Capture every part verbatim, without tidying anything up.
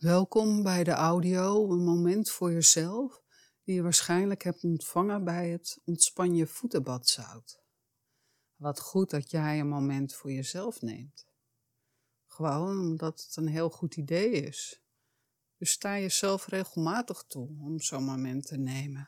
Welkom bij de audio, een moment voor jezelf, die je waarschijnlijk hebt ontvangen bij het Ontspan je voetenbadzout. Wat goed dat jij een moment voor jezelf neemt. Gewoon omdat het een heel goed idee is. Dus sta jezelf regelmatig toe om zo'n moment te nemen.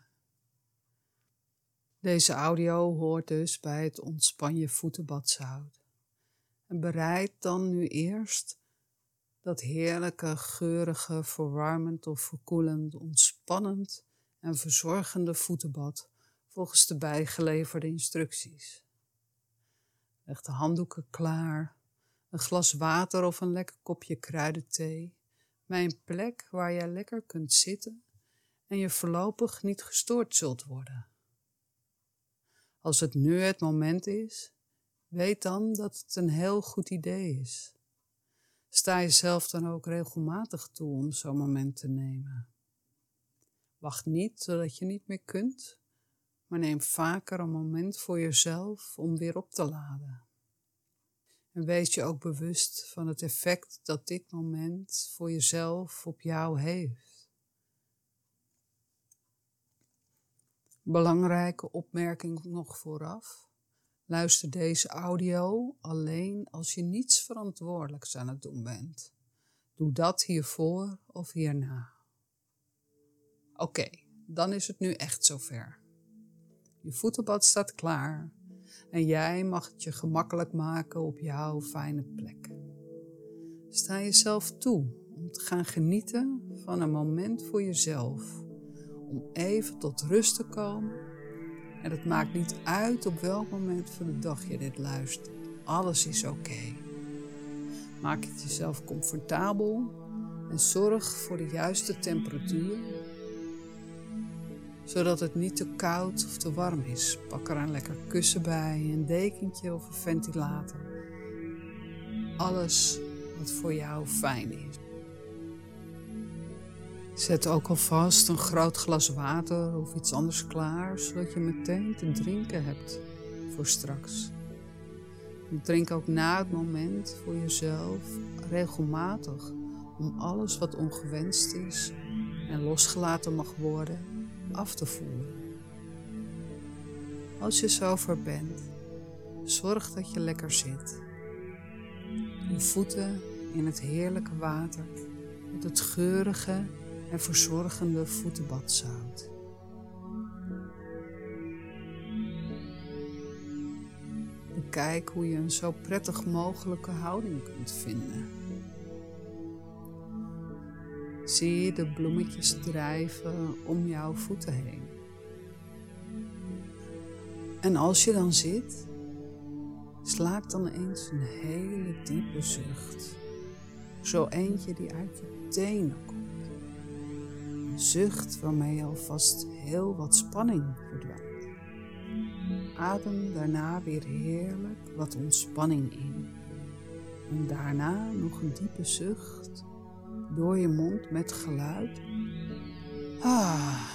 Deze audio hoort dus bij het Ontspan je voetenbadzout. En bereid dan nu eerst dat heerlijke, geurige, verwarmend of verkoelend, ontspannend en verzorgende voetenbad volgens de bijgeleverde instructies. Leg de handdoeken klaar, een glas water of een lekker kopje kruidenthee bij een plek waar jij lekker kunt zitten en je voorlopig niet gestoord zult worden. Als het nu het moment is, weet dan dat het een heel goed idee is. Sta jezelf dan ook regelmatig toe om zo'n moment te nemen. Wacht niet zodat je niet meer kunt, maar neem vaker een moment voor jezelf om weer op te laden. En wees je ook bewust van het effect dat dit moment voor jezelf op jou heeft. Belangrijke opmerking nog vooraf. Luister deze audio alleen als je niets verantwoordelijks aan het doen bent. Doe dat hiervoor of hierna. Oké, okay, dan is het nu echt zover. Je voetenbad staat klaar en jij mag het je gemakkelijk maken op jouw fijne plek. Sta jezelf toe om te gaan genieten van een moment voor jezelf. Om even tot rust te komen. En het maakt niet uit op welk moment van de dag je dit luistert. Alles is oké. Okay. Maak het jezelf comfortabel en zorg voor de juiste temperatuur. Zodat het niet te koud of te warm is. Pak er een lekker kussen bij, een dekentje of een ventilator. Alles wat voor jou fijn is. Zet ook alvast een groot glas water of iets anders klaar, zodat je meteen te drinken hebt voor straks. En drink ook na het moment voor jezelf regelmatig om alles wat ongewenst is en losgelaten mag worden af te voeren. Als je zover bent, zorg dat je lekker zit. Je voeten in het heerlijke water met het geurige en verzorgende voetenbadzout. Bekijk hoe je een zo prettig mogelijke houding kunt vinden. Zie de bloemetjes drijven om jouw voeten heen. En als je dan zit, slaak dan eens een hele diepe zucht. Zo eentje die uit je tenen komt. Een zucht waarmee alvast heel wat spanning verdwijnt. Adem daarna weer heerlijk wat ontspanning in. En daarna nog een diepe zucht door je mond met geluid. Ah.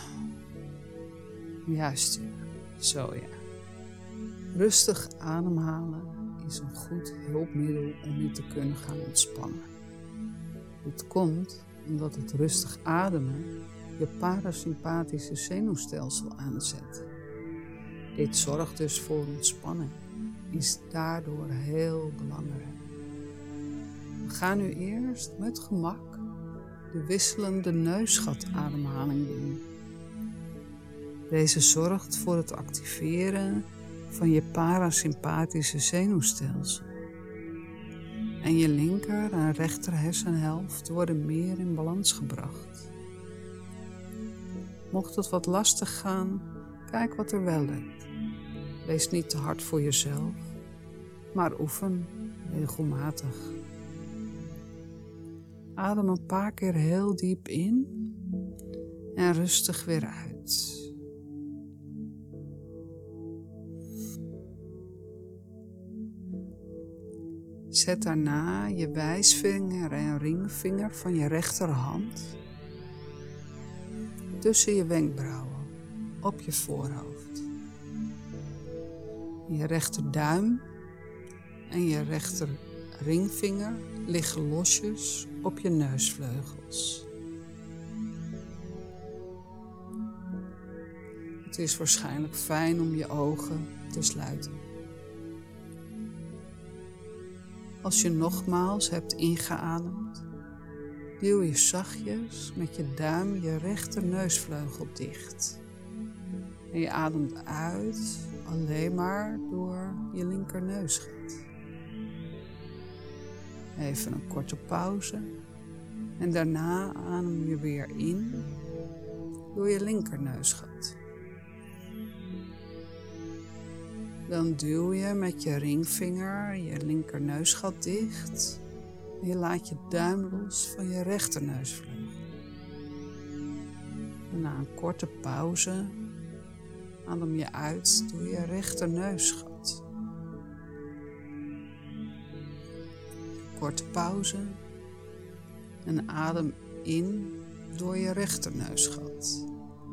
Juist ja, zo ja. Rustig ademhalen is een goed hulpmiddel om je te kunnen gaan ontspannen. Dit komt omdat het rustig ademen je parasympathische zenuwstelsel aanzet. Dit zorgt dus voor ontspanning, is daardoor heel belangrijk. We gaan nu eerst met gemak de wisselende neusgatademhaling doen. Deze zorgt voor het activeren van je parasympathische zenuwstelsel. En je linker en rechter hersenhelft worden meer in balans gebracht. Mocht het wat lastig gaan, kijk wat er wel lukt. Wees niet te hard voor jezelf, maar oefen regelmatig. Adem een paar keer heel diep in en rustig weer uit. Zet daarna je wijsvinger en ringvinger van je rechterhand tussen je wenkbrauwen op je voorhoofd. Je rechterduim en je rechter ringvinger liggen losjes op je neusvleugels. Het is waarschijnlijk fijn om je ogen te sluiten. Als je nogmaals hebt ingeademd, duw je zachtjes met je duim je rechter neusvleugel dicht. En je ademt uit alleen maar door je linkerneusgat. Even een korte pauze en daarna adem je weer in door je linkerneusgat. Dan duw je met je ringvinger je linkerneusgat dicht en je laat je duim los van je rechterneusvleugel. En na een korte pauze adem je uit door je rechterneusgat. Korte pauze en adem in door je rechterneusgat.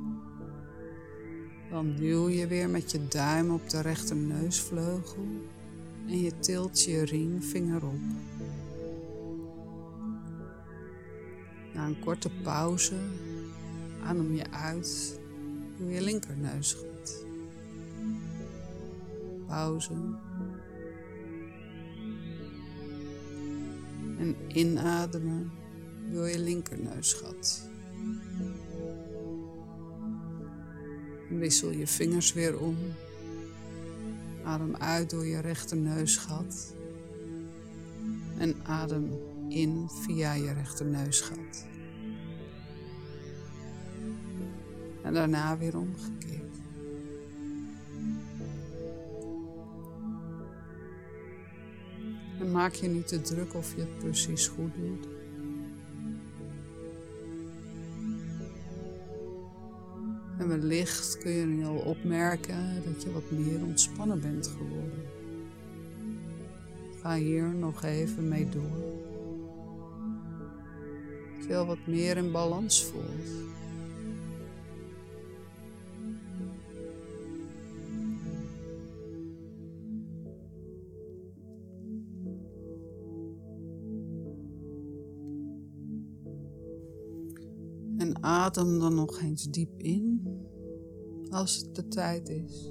Dan duw je weer met je duim op de rechterneusvleugel en je tilt je ringvinger op. Na een korte pauze adem je uit door je linkerneusgat. Pauze. En inademen door je linkerneusgat. Wissel je vingers weer om. Adem uit door je rechterneusgat. En adem in via je rechterneusgat. En daarna weer omgekeerd. En maak je niet te druk of je het precies goed doet. En wellicht kun je nu al opmerken dat je wat meer ontspannen bent geworden. Ga hier nog even mee door. Dat je al wat meer in balans voelt. En adem dan nog eens diep in, als het de tijd is.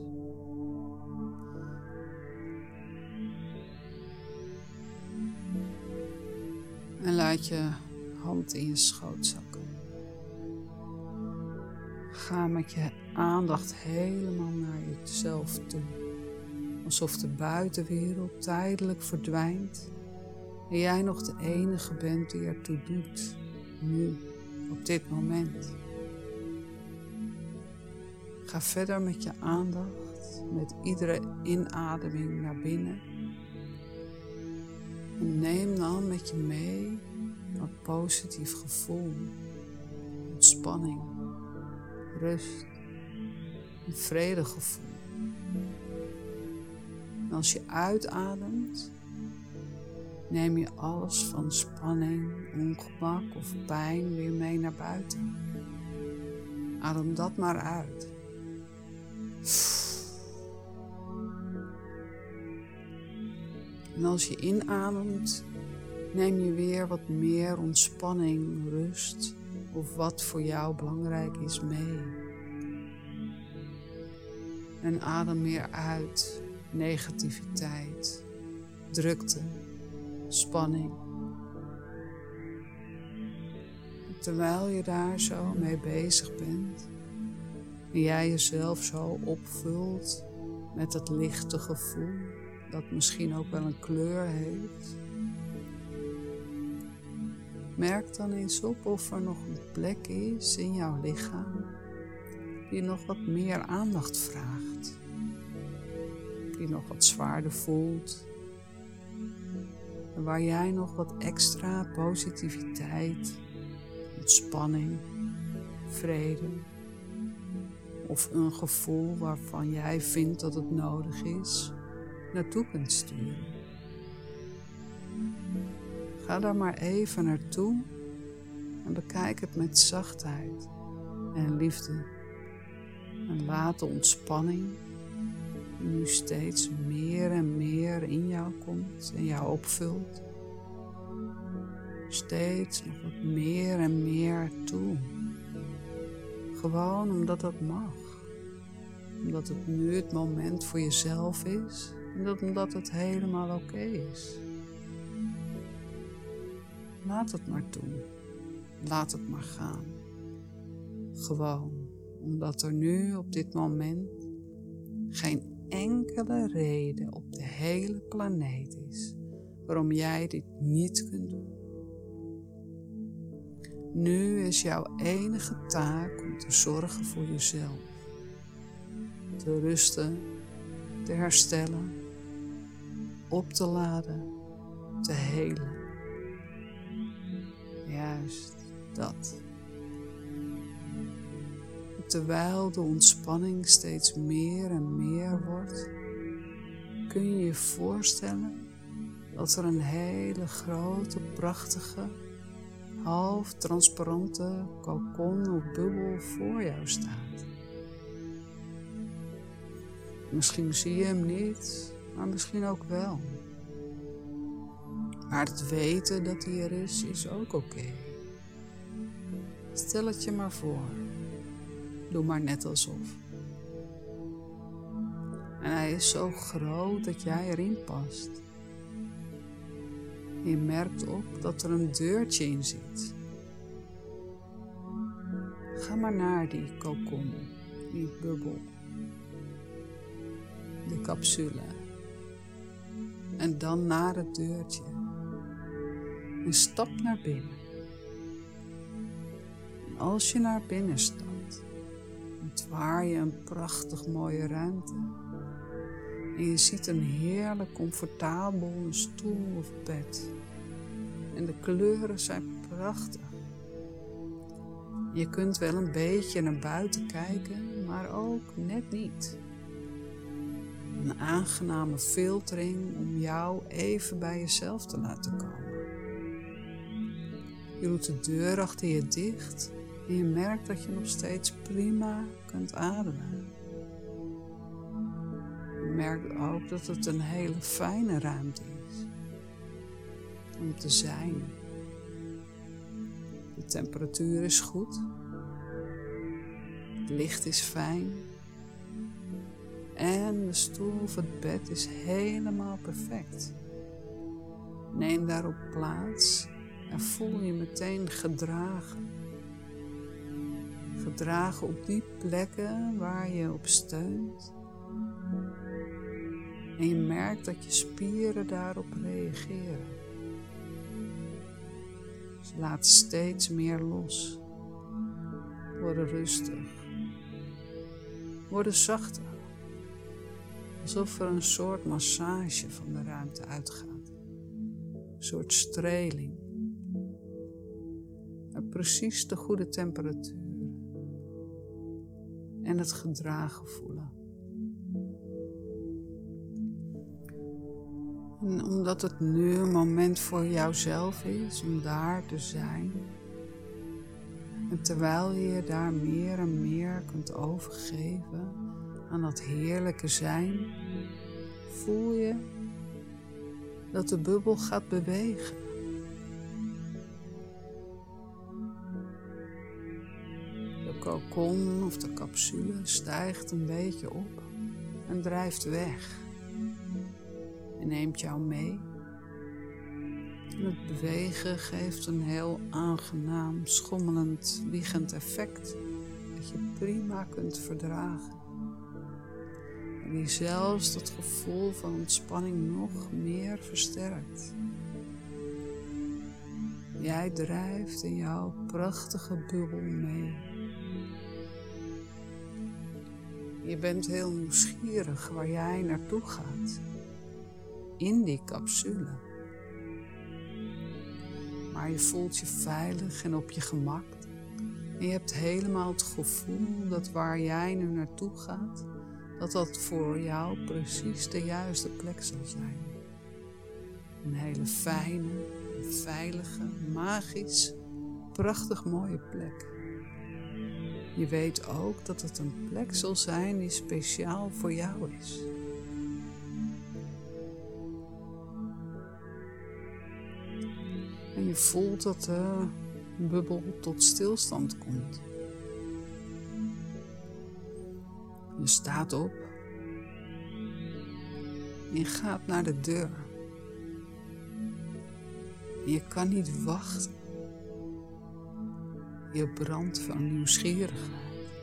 En laat je hand in je schoot zakken. Ga met je aandacht helemaal naar jezelf toe. Alsof de buitenwereld tijdelijk verdwijnt en jij nog de enige bent die ertoe doet, nu. Op dit moment. Ga verder met je aandacht, met iedere inademing naar binnen. En neem dan met je mee een positief gevoel, ontspanning, rust, een vredegevoel. En als je uitademt, neem je alles van spanning, ongemak of pijn weer mee naar buiten. Adem dat maar uit. En als je inademt, neem je weer wat meer ontspanning, rust of wat voor jou belangrijk is mee. En adem meer uit negativiteit, drukte, spanning. Terwijl je daar zo mee bezig bent en jij jezelf zo opvult met dat lichte gevoel dat misschien ook wel een kleur heeft, merk dan eens op of er nog een plek is in jouw lichaam die nog wat meer aandacht vraagt, die nog wat zwaarder voelt. Waar jij nog wat extra positiviteit, ontspanning, vrede of een gevoel waarvan jij vindt dat het nodig is, naartoe kunt sturen. Ga daar maar even naartoe en bekijk het met zachtheid en liefde. En laat de ontspanning die nu steeds meer en meer in jou komt en jou opvult, steeds nog wat meer en meer toe. Gewoon omdat dat mag. Omdat het nu het moment voor jezelf is en dat omdat het helemaal oké is. Laat het maar toe. Laat het maar gaan. Gewoon omdat er nu op dit moment geen enkele reden op de hele planeet is waarom jij dit niet kunt doen. Nu is jouw enige taak om te zorgen voor jezelf. Te rusten, te herstellen, op te laden, te helen. Juist dat. Terwijl de ontspanning steeds meer en meer wordt, kun je je voorstellen dat er een hele grote, prachtige, half transparante kokon of bubbel voor jou staat. Misschien zie je hem niet, maar misschien ook wel. Maar het weten dat hij er is, is ook oké. Stel het je maar voor. Doe maar net alsof. En hij is zo groot dat jij erin past. Je merkt op dat er een deurtje in zit. Ga maar naar die kokon, die bubbel, de capsule. En dan naar het deurtje. En stap naar binnen. En als je naar binnen stapt, ontwaar je een prachtig mooie ruimte. En je ziet een heerlijk comfortabel stoel of bed. En de kleuren zijn prachtig. Je kunt wel een beetje naar buiten kijken, maar ook net niet. Een aangename filtering om jou even bij jezelf te laten komen. Je doet de deur achter je dicht en je merkt dat je nog steeds prima kunt ademen. Je merkt ook dat het een hele fijne ruimte is om te zijn. De temperatuur is goed. Het licht is fijn. En de stoel of het bed is helemaal perfect. Neem daarop plaats en voel je meteen gedragen. Gedragen op die plekken waar je op steunt. En je merkt dat je spieren daarop reageren. Ze laten steeds meer los. Worden rustig. Worden zachter. Alsof er een soort massage van de ruimte uitgaat. Een soort streling. En precies de goede temperatuur. En het gedragen voelen. En omdat het nu een moment voor jouzelf is om daar te zijn. En terwijl je je daar meer en meer kunt overgeven aan dat heerlijke zijn, voel je dat de bubbel gaat bewegen. De kokon of de capsule stijgt een beetje op en drijft weg. En neemt jou mee. En het bewegen geeft een heel aangenaam, schommelend, wiegend effect dat je prima kunt verdragen. En die zelfs dat gevoel van ontspanning nog meer versterkt. Jij drijft in jouw prachtige bubbel mee. Je bent heel nieuwsgierig waar jij naartoe gaat. In die capsule. Maar je voelt je veilig en op je gemak. En je hebt helemaal het gevoel dat waar jij nu naartoe gaat, dat dat voor jou precies de juiste plek zal zijn. Een hele fijne, veilige, magisch, prachtig mooie plek. Je weet ook dat het een plek zal zijn die speciaal voor jou is. En je Je voelt dat de bubbel tot stilstand komt. Je staat op. Je gaat naar de deur. Je kan niet wachten. Je brandt van nieuwsgierigheid.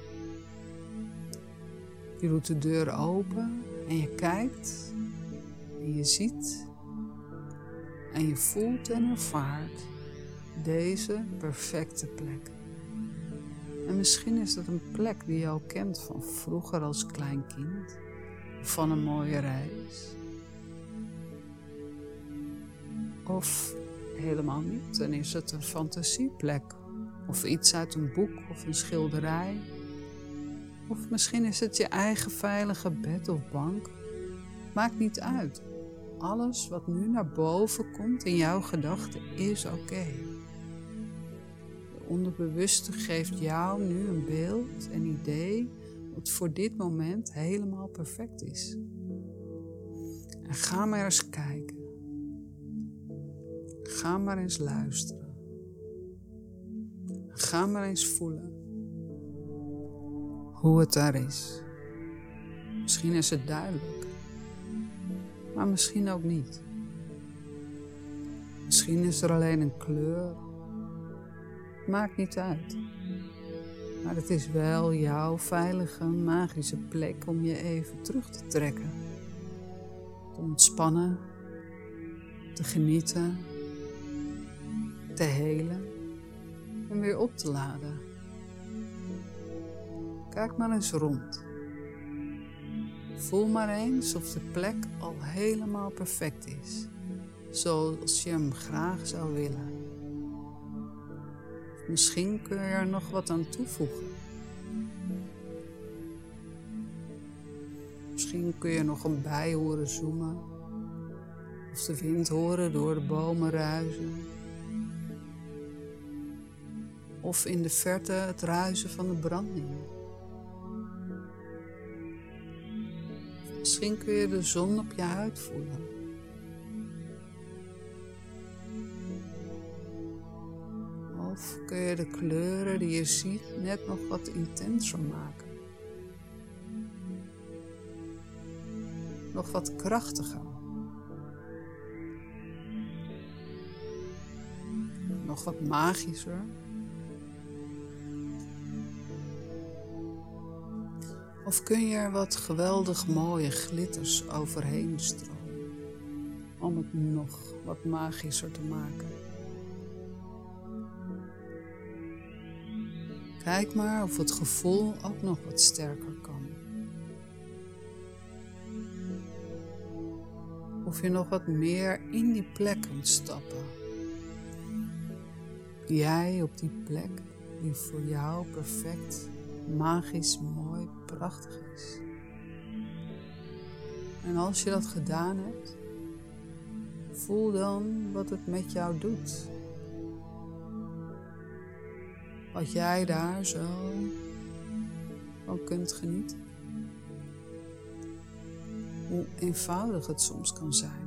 Je doet de deur open en je kijkt en je ziet en je voelt en ervaart deze perfecte plek. En misschien is het een plek die je al kent van vroeger als klein kind of van een mooie reis. Of helemaal niet, dan is het een fantasieplek of iets uit een boek of een schilderij. Of misschien is het je eigen veilige bed of bank. Maakt niet uit. Alles wat nu naar boven komt in jouw gedachten is oké. De onderbewuste geeft jou nu een beeld, een idee, wat voor dit moment helemaal perfect is. En ga maar eens kijken. Ga maar eens luisteren. Ga maar eens voelen hoe het daar is. Misschien is het duidelijk, maar misschien ook niet. Misschien is er alleen een kleur. Maakt niet uit. Maar het is wel jouw veilige, magische plek om je even terug te trekken. Te ontspannen, te genieten, te helen en weer op te laden. Kijk maar eens rond. Voel maar eens of de plek al helemaal perfect is, zoals je hem graag zou willen. Misschien kun je er nog wat aan toevoegen. Misschien kun je nog een bij horen zoemen, of de wind horen door de bomen ruizen. Of in de verte het ruisen van de branding. Misschien kun je de zon op je huid voelen. Of kun je de kleuren die je ziet net nog wat intenser maken. Nog wat krachtiger. Nog wat magischer. Of kun je er wat geweldig mooie glitters overheen stromen, om het nog wat magischer te maken. Kijk maar of het gevoel ook nog wat sterker kan. Of je nog wat meer in die plek kunt stappen. Jij op die plek die voor jou perfect, magisch, mooi, prachtig is. En als je dat gedaan hebt, voel dan wat het met jou doet. Wat jij daar zo van kunt genieten. Hoe eenvoudig het soms kan zijn.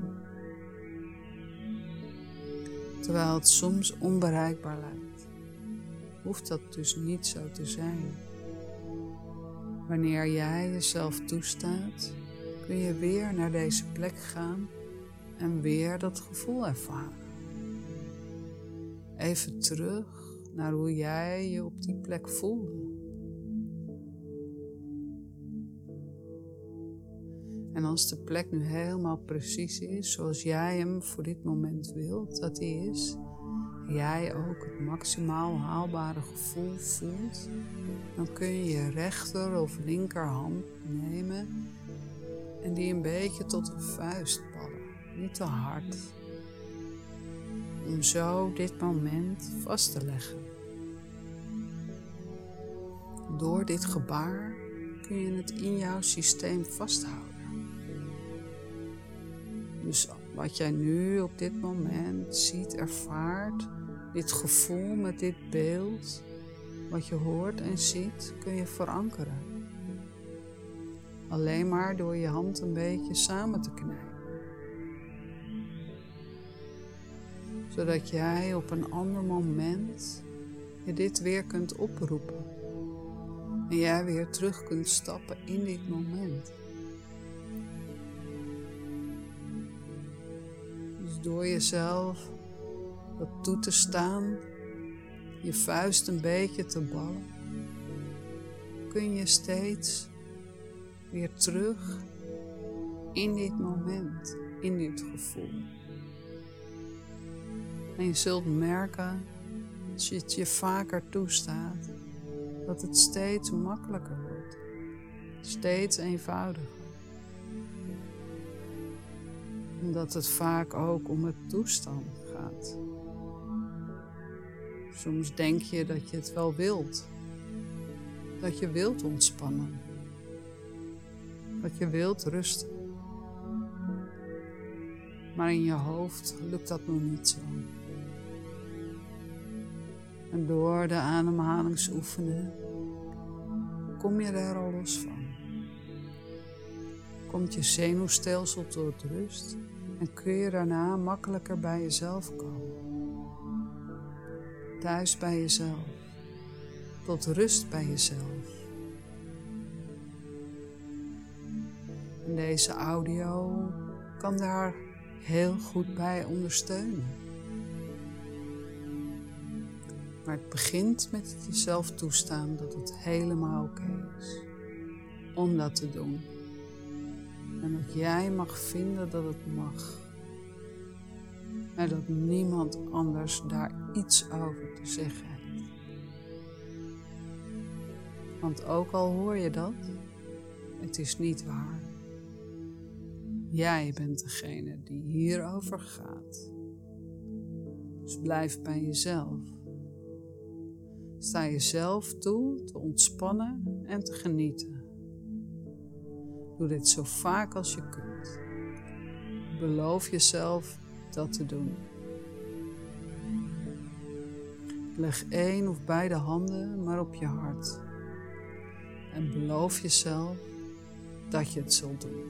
Terwijl het soms onbereikbaar lijkt, hoeft dat dus niet zo te zijn. Wanneer jij jezelf toestaat, kun je weer naar deze plek gaan en weer dat gevoel ervaren. Even terug naar hoe jij je op die plek voelde. En als de plek nu helemaal precies is zoals jij hem voor dit moment wilt dat hij is, en jij ook het maximaal haalbare gevoel voelt, dan kun je je rechter of linkerhand nemen en die een beetje tot een vuist ballen, niet te hard, om zo dit moment vast te leggen. Door dit gebaar kun je het in jouw systeem vasthouden. Dus wat jij nu op dit moment ziet, ervaart, dit gevoel met dit beeld, wat je hoort en ziet, kun je verankeren. Alleen maar door je hand een beetje samen te knijpen. zodat jij op een ander moment je dit weer kunt oproepen. En jij weer terug kunt stappen in dit moment. Dus door jezelf dat toe te staan, je vuist een beetje te ballen, kun je steeds weer terug in dit moment, in dit gevoel. En je zult merken, als je het je vaker toestaat, dat het steeds makkelijker wordt, steeds eenvoudiger. En dat het vaak ook om het toestand gaat. Soms denk je dat je het wel wilt, dat je wilt ontspannen, dat je wilt rusten. Maar in je hoofd lukt dat nog niet zo. En door de ademhalingsoefeningen kom je daar al los van. Komt je zenuwstelsel tot rust en kun je daarna makkelijker bij jezelf komen. Thuis bij jezelf. Tot rust bij jezelf. En deze audio kan daar heel goed bij ondersteunen. Maar het begint met het jezelf toestaan dat het helemaal oké is om dat te doen. En dat jij mag vinden dat het mag. En dat niemand anders daar iets over te zeggen heeft. Want ook al hoor je dat, het is niet waar. Jij bent degene die hierover gaat. Dus blijf bij jezelf. Sta jezelf toe te ontspannen en te genieten. Doe dit zo vaak als je kunt. Beloof jezelf dat te doen. Leg één of beide handen maar op je hart. En beloof jezelf dat je het zult doen.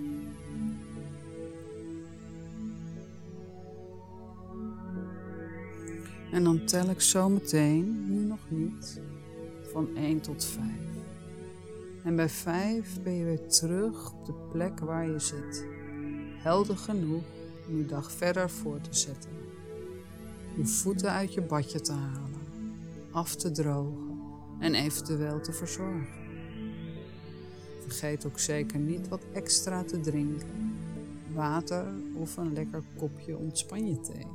En dan tel ik zo meteen, nu nog niet, van één tot vijf. En bij vijf ben je weer terug op de plek waar je zit. Helder genoeg om je dag verder voor te zetten. Je voeten uit je badje te halen, af te drogen en eventueel te verzorgen. Vergeet ook zeker niet wat extra te drinken. Water of een lekker kopje ontspanje-thee.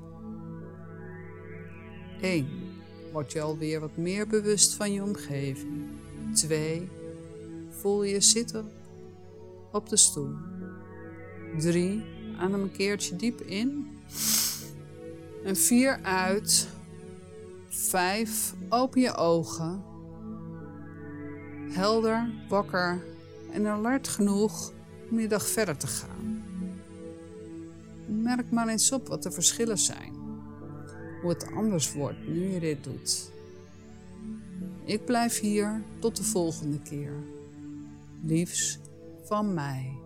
één. Word je alweer wat meer bewust van je omgeving. twee. Voel je zitten op de stoel. drie. Adem een keertje diep in. En vier uit. vijf. Open je ogen. Helder, wakker en alert genoeg om je dag verder te gaan. Merk maar eens op wat de verschillen zijn. Hoe het anders wordt nu je dit doet. Ik blijf hier tot de volgende keer. Liefs van mij.